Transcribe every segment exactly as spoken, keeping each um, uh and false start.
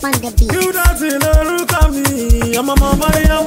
on the beat. You dance in the rook of me, I'm a mama, I'm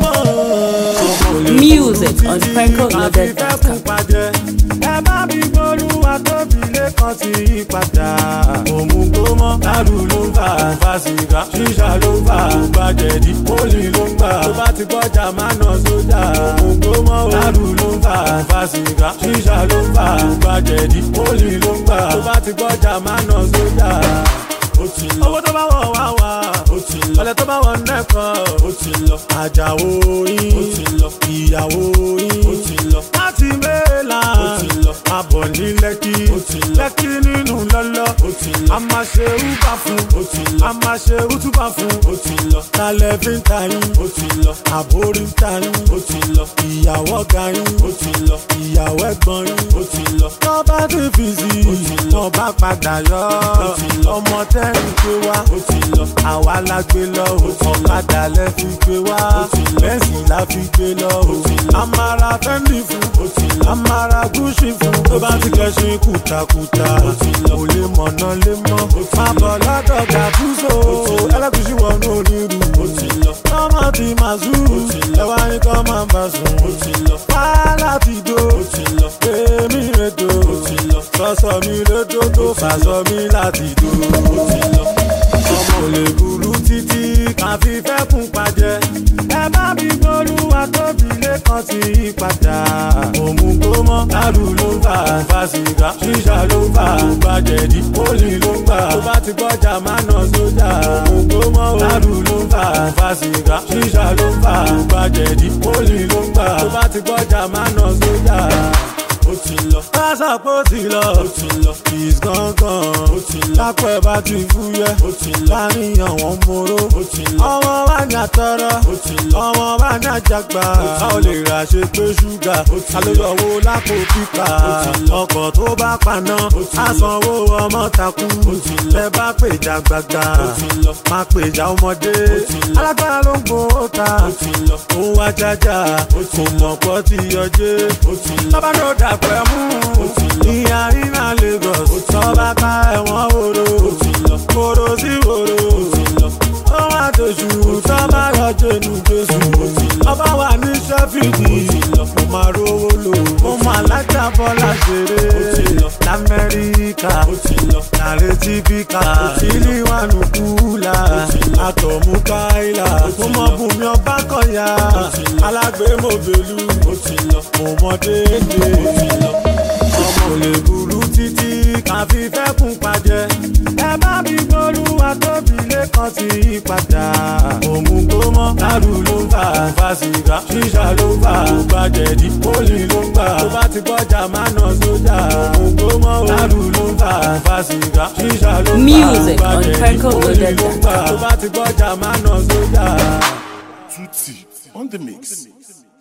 a music on Franco Loaded dot com. Ẹ bá mi gbólúwa tóbi lẹ́kàn sí ìpadà. Òmùgọ̀ mọ́ lálù ló ń fà fà sìgá. Ṣíṣà ló ń fà gbàjẹ̀dí. Pólì ló ń gbà. Tó bá ti gbọ́jà máa nà sójà. Òmùgọ̀ mọ́ lálù ló ń fà fà sìgá. Ṣíṣà ló ń fà gbàjẹ̀dí. Pólì ló ń gbà. Tó bá ti gbọ́jà máa nà sójà. Owó tó bá wọ̀ wá wá. Ọ̀lẹ tó bá wọ̀ nẹ́kọ̀ọ́. Àjàwó yín. Ìyàwó yín. Láti mẹ́la. Abọ̀ ní Lẹ́kí. Lẹ́kí nínú lọ́lọ́. A máa ṣe úbà fún. A máa ṣe útúbà fún. Talẹ̀ fi ń ta yín. Àbórí ń ta yín. Ìyàwó ga yín. Ìyàwó ẹ̀gbọ́n yín. Tọ́ba ti fi sí i. Tọ́ba padà yọ. Ọmọ tẹ́rìn gbé wá. Àwa la gbé lọ. Ọ̀kadà lẹ fi gbé wá. Bẹ́ẹ̀sì la fi gbé lọ. Amara fẹ́ndì fún. Amara gúúsì fún. Tó bá ti kẹ́sìn kùtàkùtà. Kò lè mọ̀nà lé mọ́. Má bọ̀ lọ́dọ̀ gàdúsò. Ẹlẹ́gùsì wọnú onírú. Tọ́mọ ti máa zúrù. Ẹwà ní kọ́ máa ń bá sùn. Wàhálà ti dó. Èmi rètò. Sọ́sọ́ mi rétò tó fàṣọ mi láti dó. Ọmọ ò lè burú títí kàn fi fẹ́ kún pàjẹ́. Ẹ bá mi gbólúwa tóbi lẹ́kàn sí ìpadà. Òmùgọ̀ mọ́ lálù ló ń fà fà sìgá. Ṣíṣà ló ń fà gbàjẹ̀dí. Pólì ló ń gbà. Tó bá ti gbọ́jà máa nà sójà. Òmùgọ̀ mọ́ lálù ló ń fà fà sìgá. Ṣíṣà ló ń fà gbàjẹ̀dí. Pólì ló ń gbà. Tó bá ti gbọ́jà máa nà sójà. Ó ti lọ. Pásá pé ó ti lọ. Ó ti lọ. Kìs gángan. Ó ti lọ. Lápẹ́ bá ti fúyẹ́. Ó ti lọ. Láníyàn wọn moro. Ó ti lọ. Ọmọ bá ní àtọrọ. Ó ti lọ. Ọmọ bá ní àjàgbá. A ò lè rà ṣe pé ṣúgà. Ó ti lọ. Alóyọ̀wó lápò pípa. Ó ti lọ. Ọkọ̀ tó bá paná. Ó ti lọ. Àsanwó ọmọ takú. Ó ti lọ. Lẹ bá pèjà gbàgbà. Ó ti lọ. Má pèjà ọmọdé. Ó ti lọ. Alágbára ló ń gbó ta. Ó ti lọ. Òun wá jájá. Ó ti lọ. Kò mọ̀ pọ̀ ti yọjé. Ó ti lọ. Bàbá ló dà pẹ́ mú. Ìyá iná Lagos. Tọ́ba ká ẹ̀wọ̀n wòrò. Wòrò sí wòrò. Ó wá doṣù. Tọ́ba yọjọ́ inú Jésù. Ọba wà ní Ṣẹ́fìdì. Mo máa rówó lò. Mo máa lájà bọ́lá ṣeré. L'Amẹ́ríkà. Nàrètí bíkà. Ìlú ìwànú kúlà. Àtọ̀mú káìlà. Mo mọ Bùnmi ọba kọ̀yà. Alágbé mo bèlú. Mo mọ déédéé. Ọmọ ò lè burú títí kàn fi fẹ́ kún pàjẹ́. Ẹ bá mi gbólúwa tóbi lẹ́kàn sí ìpadà. Òmùgọ̀ mọ́ lálù ló ń fà fà sìgá. Ṣíṣà ló ń fà gbàjẹ̀dí. Pólì ló ń gbà. Tó bá ti gbọ́jà máa nà sójà. Òmùgọ̀ mọ́ lálù ló ń fà fà sìgá. Ṣíṣà ló ń fà gbàjẹ̀dí. Pólì ló ń gbà. Tó bá ti gbọ́jà máa nà sójà. Tutti on the mix.